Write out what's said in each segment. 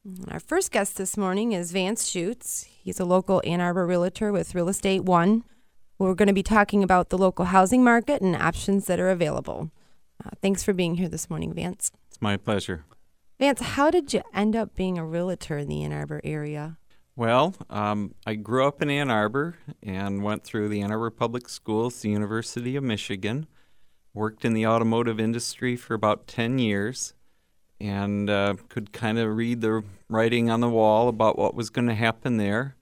Our first guest this morning is Vance Schutz. He's a local Ann Arbor realtor with Real Estate One. We're going to be talking about the local housing market and options that are available. Thanks for being here this morning, Vance. It's my pleasure. Vance, how did you end up being a realtor in the Ann Arbor area? Well, I grew up in Ann Arbor and went through the Ann Arbor Public Schools, the University of Michigan, worked in the automotive industry for about 10 years, and could kind of read the writing on the wall about what was going to happen there.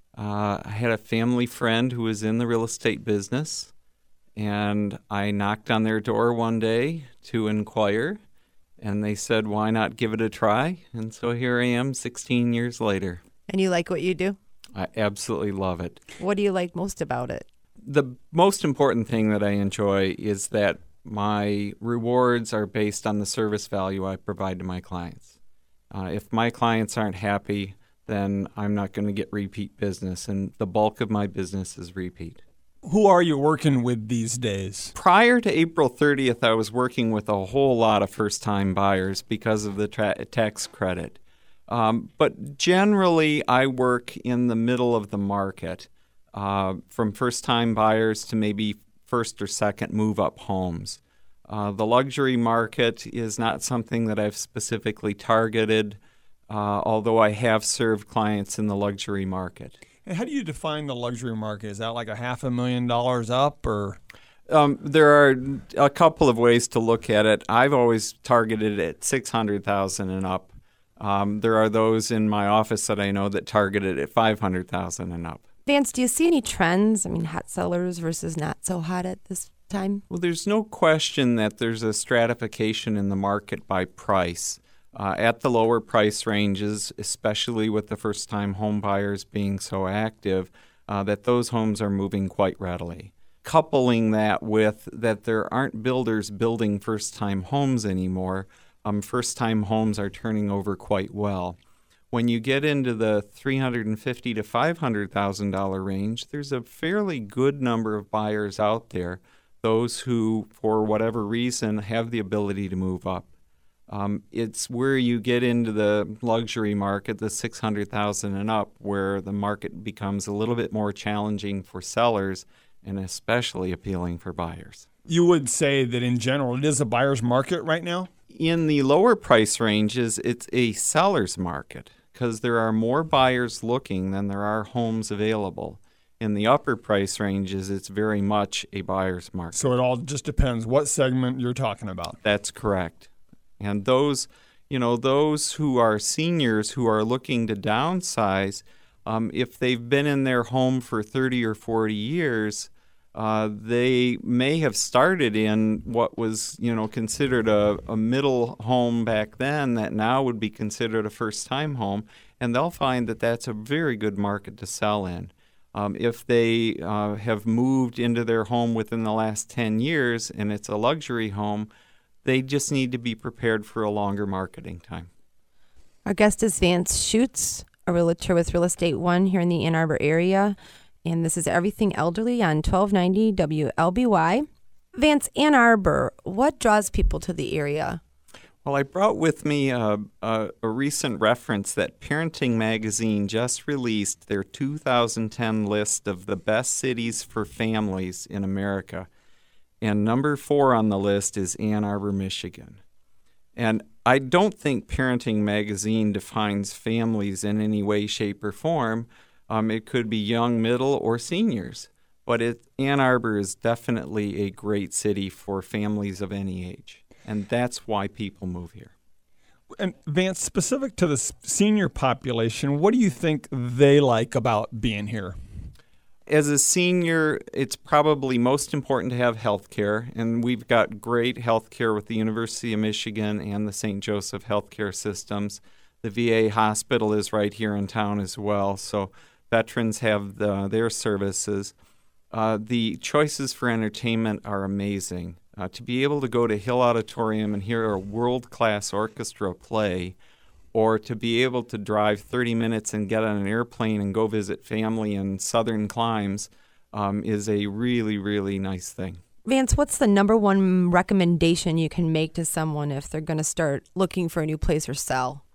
I had a family friend who was in the real estate business, and I knocked on their door one day to inquire, and they said, why not give it a try? And so here I am 16 years later. And you like what you do? I absolutely love it. What do you like most about it? The most important thing that I enjoy is that my rewards are based on the service value I provide to my clients. If my clients aren't happy, then I'm not going to get repeat business, and the bulk of my business is repeat. Who are you working with these days? Prior to April 30th, I was working with a whole lot of first-time buyers because of the tax credit. But generally, I work in the middle of the market, from first-time buyers to maybe first or second move-up homes. The luxury market is not something that I've specifically targeted, although I have served clients in the luxury market. And how do you define the luxury market? Is that like $500,000 up, or? There are a couple of ways to look at it. I've always targeted it at $600,000 and up. There are those in my office that I know that target it at $500,000 and up. Vance, do you see any trends? Hot sellers versus not so hot at this time? Well, there's no question that there's a stratification in the market by price. At the lower price ranges, especially with the first-time home buyers being so active, that those homes are moving quite readily. Coupling that with that there aren't builders building first-time homes anymore, first-time homes are turning over quite well. When you get into the $350,000 to $500,000 range, there's a fairly good number of buyers out there, those who, for whatever reason, have the ability to move up. It's where you get into the luxury market, the $600,000 and up, where the market becomes a little bit more challenging for sellers and especially appealing for buyers. You would say that in general it is a buyer's market right now? In the lower price ranges, it's a seller's market because there are more buyers looking than there are homes available. In the upper price ranges, it's very much a buyer's market. So it all just depends what segment you're talking about. That's correct. And those who are seniors who are looking to downsize, if they've been in their home for 30 or 40 years, they may have started in what was, considered a middle home back then that now would be considered a first-time home, and they'll find that that's a very good market to sell in. If they have moved into their home within the last 10 years and it's a luxury home, they just need to be prepared for a longer marketing time. Our guest is Vance Schutz, a realtor with Real Estate One here in the Ann Arbor area. And this is Everything Elderly on 1290 WLBY. Vance, Ann Arbor, what draws people to the area? Well, I brought with me a recent reference that Parenting Magazine just released their 2010 list of the best cities for families in America. And number 4 on the list is Ann Arbor, Michigan. And I don't think Parenting Magazine defines families in any way, shape, or form. It could be young, middle, or seniors. But Ann Arbor is definitely a great city for families of any age. And that's why people move here. And Vance, specific to the senior population, what do you think they like about being here? As a senior, it's probably most important to have health care, and we've got great health care with the University of Michigan and the St. Joseph healthcare systems. The VA hospital is right here in town as well, so veterans have their services. The choices for entertainment are amazing. To be able to go to Hill Auditorium and hear a world-class orchestra play, or to be able to drive 30 minutes and get on an airplane and go visit family in southern climes is a really, really nice thing. Vance, what's the number one recommendation you can make to someone if they're going to start looking for a new place or sell?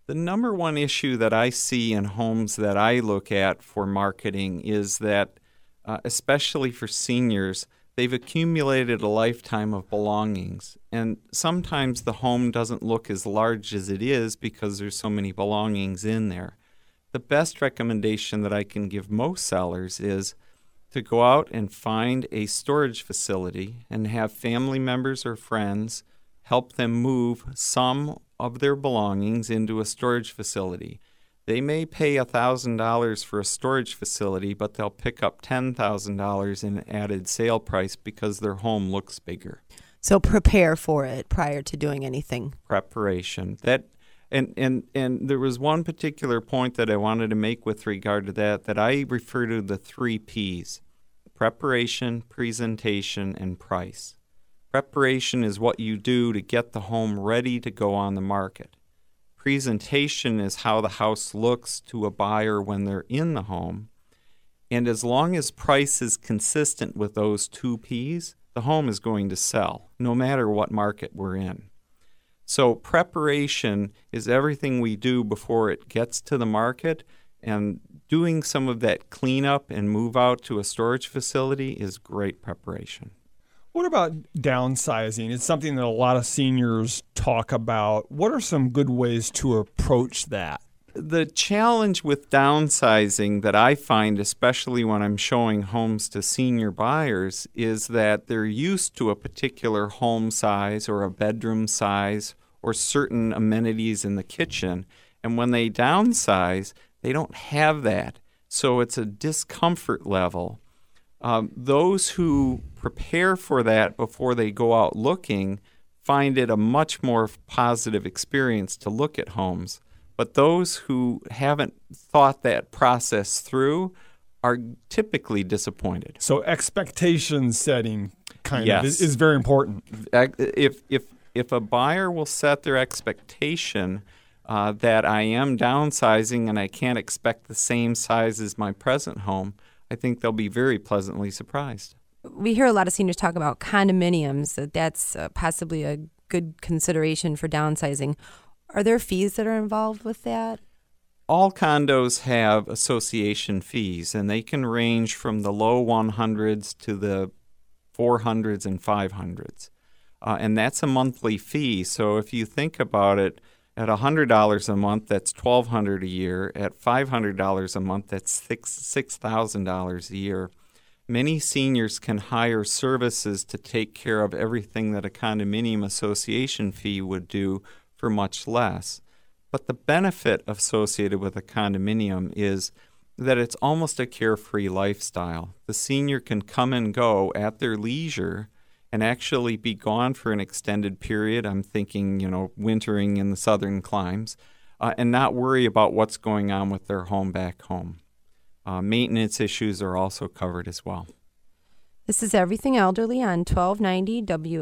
The number one issue that I see in homes that I look at for marketing is that, especially for seniors, they've accumulated a lifetime of belongings. And sometimes the home doesn't look as large as it is because there's so many belongings in there. The best recommendation that I can give most sellers is to go out and find a storage facility and have family members or friends help them move some of their belongings into a storage facility. They may pay $1,000 for a storage facility, but they'll pick up $10,000 in added sale price because their home looks bigger. So prepare for it prior to doing anything. Preparation. And there was one particular point that I wanted to make with regard to that I refer to the 3 Ps: preparation, presentation, and price. Preparation is what you do to get the home ready to go on the market. Presentation is how the house looks to a buyer when they're in the home. And as long as price is consistent with those 2 Ps, the home is going to sell, no matter what market we're in. So preparation is everything we do before it gets to the market, and doing some of that cleanup and move out to a storage facility is great preparation. What about downsizing? It's something that a lot of seniors talk about. What are some good ways to approach that? The challenge with downsizing that I find, especially when I'm showing homes to senior buyers, is that they're used to a particular home size or a bedroom size or certain amenities in the kitchen. And when they downsize, they don't have that. So it's a discomfort level. Those who prepare for that before they go out looking find it a much more positive experience to look at homes. But those who haven't thought that process through are typically disappointed. So expectation setting kind of is very important. If a buyer will set their expectation that I am downsizing and I can't expect the same size as my present home, I think they'll be very pleasantly surprised. We hear a lot of seniors talk about condominiums, that's possibly a good consideration for downsizing. Are there fees that are involved with that? All condos have association fees, and they can range from the low 100s to the 400s and 500s. And that's a monthly fee. So if you think about it, at $100 a month, that's $1,200 a year. At $500 a month, that's $6,000 a year. Many seniors can hire services to take care of everything that a condominium association fee would do for much less. But the benefit associated with a condominium is that it's almost a carefree lifestyle. The senior can come and go at their leisure and actually be gone for an extended period. I'm thinking, wintering in the southern climes, and not worry about what's going on with their home back home. Maintenance issues are also covered as well. This is Everything Elderly on 1290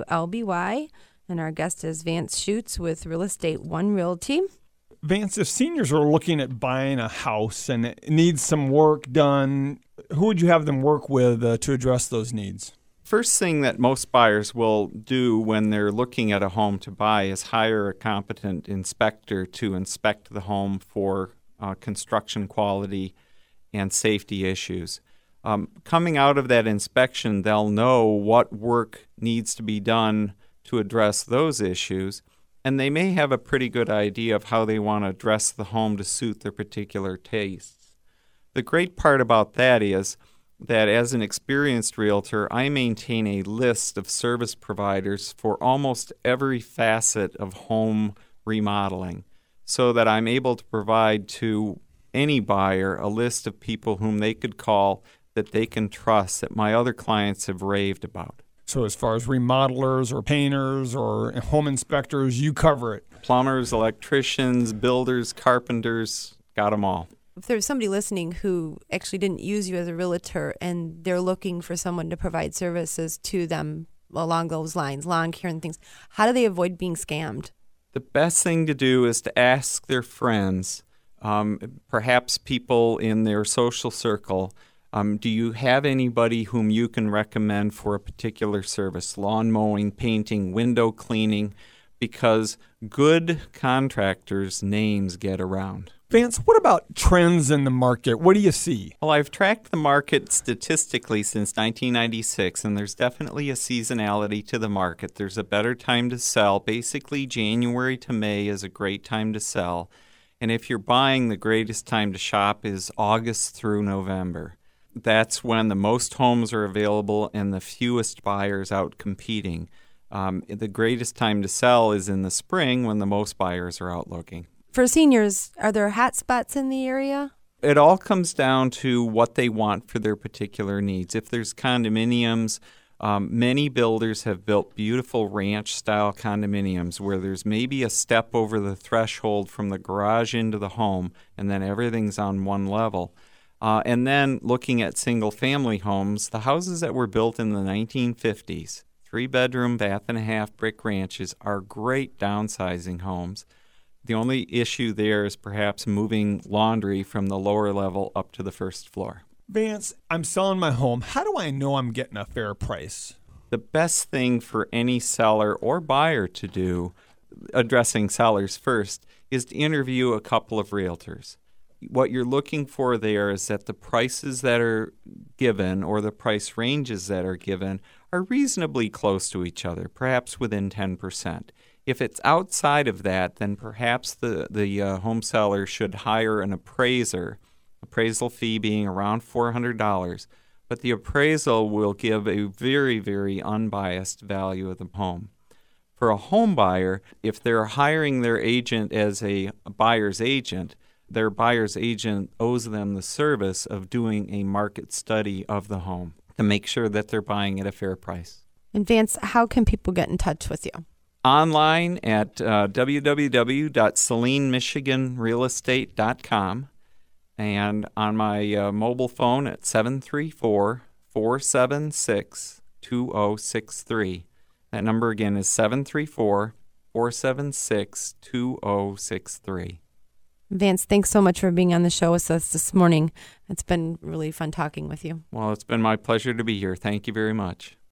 WLBY, and our guest is Vance Schutz with Real Estate One Realty. Vance, if seniors are looking at buying a house and it needs some work done, who would you have them work with to address those needs? First thing that most buyers will do when they're looking at a home to buy is hire a competent inspector to inspect the home for construction quality and safety issues. Coming out of that inspection, they'll know what work needs to be done to address those issues, and they may have a pretty good idea of how they want to dress the home to suit their particular tastes. The great part about that is that as an experienced realtor, I maintain a list of service providers for almost every facet of home remodeling, so that I'm able to provide to any buyer a list of people whom they could call that they can trust, that my other clients have raved about. So as far as remodelers or painters or home inspectors, you cover it. Plumbers, electricians, builders, carpenters, got them all. If there's somebody listening who actually didn't use you as a realtor and they're looking for someone to provide services to them along those lines, lawn care and things, how do they avoid being scammed? The best thing to do is to ask their friends, perhaps people in their social circle, do you have anybody whom you can recommend for a particular service? Lawn mowing, painting, window cleaning. because good contractors' names get around. Vance, what about trends in the market? What do you see? Well, I've tracked the market statistically since 1996, and there's definitely a seasonality to the market. There's a better time to sell. Basically, January to May is a great time to sell. And if you're buying, the greatest time to shop is August through November. That's when the most homes are available and the fewest buyers out competing. The greatest time to sell is in the spring when the most buyers are out looking. For seniors, are there hot spots in the area? It all comes down to what they want for their particular needs. If there's condominiums, many builders have built beautiful ranch-style condominiums where there's maybe a step over the threshold from the garage into the home, and then everything's on one level. And then looking at single-family homes, the houses that were built in the 1950s, 3-bedroom, bath-and-a-half brick ranches, are great downsizing homes. The only issue there is perhaps moving laundry from the lower level up to the first floor. Vance, I'm selling my home. How do I know I'm getting a fair price? The best thing for any seller or buyer to do, addressing sellers first, is to interview a couple of realtors. What you're looking for there is that the prices that are given or the price ranges that are given are reasonably close to each other, perhaps within 10%. If it's outside of that, then perhaps the home seller should hire an appraiser, appraisal fee being around $400, but the appraisal will give a very, very unbiased value of the home. For a home buyer, if they're hiring their agent as a buyer's agent, their buyer's agent owes them the service of doing a market study of the home to make sure that they're buying at a fair price. And Vance, how can people get in touch with you? Online at www.salineMichiganRealEstate.com and on my mobile phone at 734-476-2063. That number again is 734-476-2063. Vance, thanks so much for being on the show with us this morning. It's been really fun talking with you. Well, it's been my pleasure to be here. Thank you very much.